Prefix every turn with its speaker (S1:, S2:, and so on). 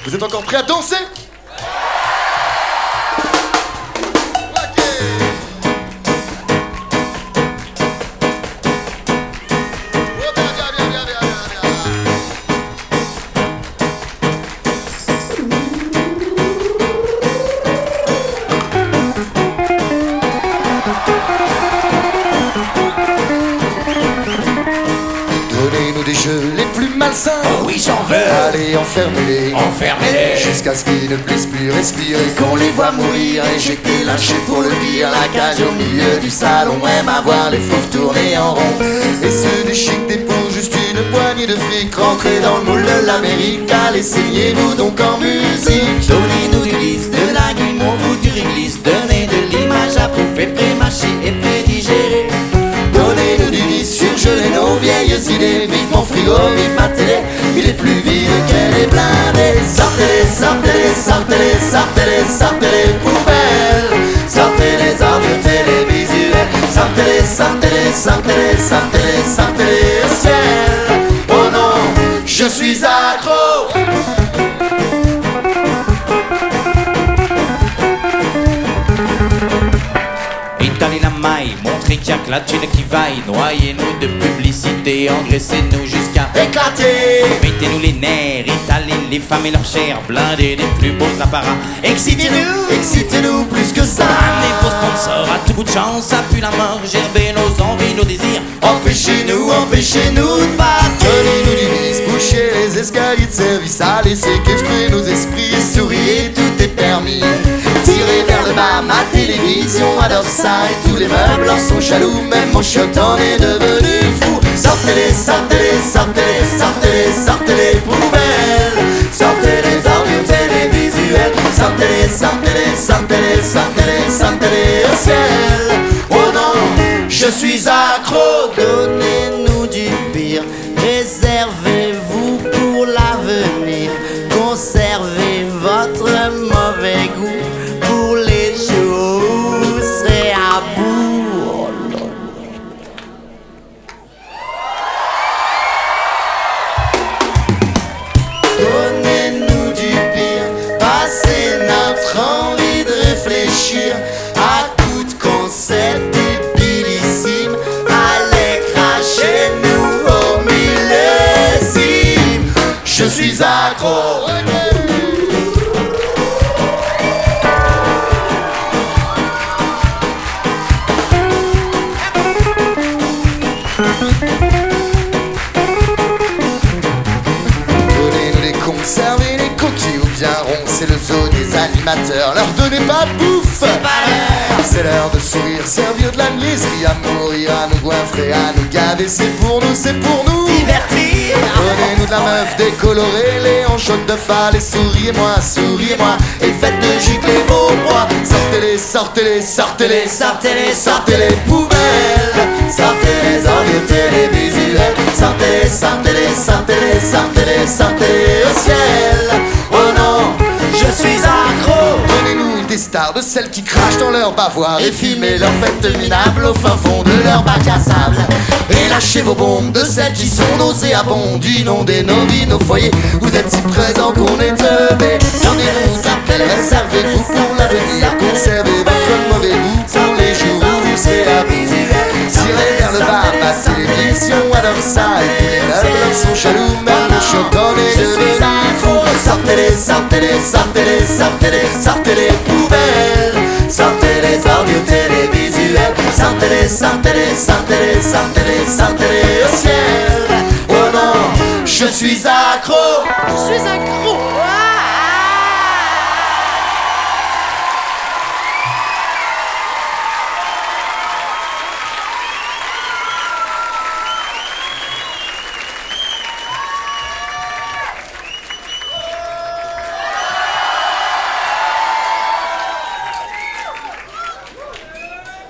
S1: Vous êtes encore prêts à danser? Donnez-nous des jeux les plus malsains.
S2: Oh oui, j'en veux.
S1: Allez, enfermez-les,
S2: Enfermez-les.
S1: jusqu'à ce qu'ils ne puissent plus respirer, qu'on les voit mourir, éjectés, lâchés pour le dire. La cage au milieu du salon aime à voir les fauves tourner en rond. Et ceux du chic déposent juste une poignée de fric, rentrez dans le moule de l'Amérique. Allez, saignez-vous donc en musique.
S2: Donnez-nous du lisse, de la guimauve ou du réglisse. Donnez de l'image à bouffer, pré-mâcher et pré-digérer.
S1: Donnez-nous du vice, surgelez nos vieilles idées. Vive mon frigo, vive ma télé, il est plus vide qu'elle est blindée. Sortez-les, sortez-les, sortez-les, sortez-les, sortez-les poubelles. Sortez les ordures télévisuels. Sortez-les, sortez-les, sortez-les, sortez-les, sortez-les au ciel. Oh non, je suis accro.
S2: Étalez la maille, montrez qu'il y a que la thune qui vaille. Noyez-nous de publicité, engraissez-nous jusqu'à
S1: Éclatez.
S2: mettez-nous les nerfs, étalez les femmes et leur chair, blindez des plus beaux apparats. Excitez-nous,
S1: Excitez-nous plus que ça.
S2: amenez vos sponsors à tout bout de chance, ça pue la mort, gerbez nos envies, nos désirs.
S1: Empêchez-nous, empêchez-nous de battre. Donnez-nous du vice, bouchez les escaliers de service. Allez, c'est qu'exprimer nos esprits, souriez, tout est permis. Tirez vers le bas, ma télévision adore ça. Et tous les meubles en sont jaloux, même mon chiotte en est devenu fou. Sortez-les, sortez-les, sortez-les, sortez-les, sortez-les poubelles. Sortez les ordures télévisuelles. Sortez-les, sortez-les, sortez-les, sortez-les, sortez-les au ciel. Oh non, je suis accro.
S3: Donnez-nous du pire, réservez-vous pour l'avenir. Conservez votre mauvais goût pour les jours où vous serez à bout.
S1: Donnez-nous du pire, passez notre envie de réfléchir à coups de concept débilissime. Allez, crachez-nous au millésime. Je suis accro. Donnez-nous les conserves et les coquilles ou bien ronds, c'est le zoo des animateurs. Leur donnez pas de bouffe, c'est l'heure de sourire, servir de la niaiserie, à mourir, à nous goinfrer, à nous gaver. C'est pour nous, c'est pour nous.
S3: Divertir.
S1: Donnez-nous de la meuf décolorée, les hanches jaunes de phare, et souriez-moi, souriez-moi, et faites de gicler vos bras. Sortez-les, sortez-les, sortez-les, sortez-les, sortez-les poubelles. Sortez les ordures télévisuels. Sortez-les, sortez-les, sortez-les, sortez-les, sortez-les au ciel. Oh non, je suis accro. Donnez-nous des stars, de celles qui crachent dans leur bavoir, et filmez leurs fêtes minables au fin fond de leur bac à sable. Et lâchez vos bombes, de celles qui sont nauséabondes, inondez nos vies, nos foyers. Vous êtes si présents qu'on est teubés. Sortez-nous, sortez-les, réservez-vous pour l'avenir. Conservez votre mauvais goût pour les jours où vous serez à visuel. Tirez vers le bas, ma télévision adore ça. Et tous les meubles sont jaloux, même le chiotte en est devenu fou. Sortez-les, sortez-les, sortez-les, sortez-les, sortez-les poubelles. Sortez les ordures télévisuelles. Sortez-les, sortez-les, sortez-les, sortez-les, sortez-les au ciel. Oh non, je suis accro.
S3: Je suis accro. Ah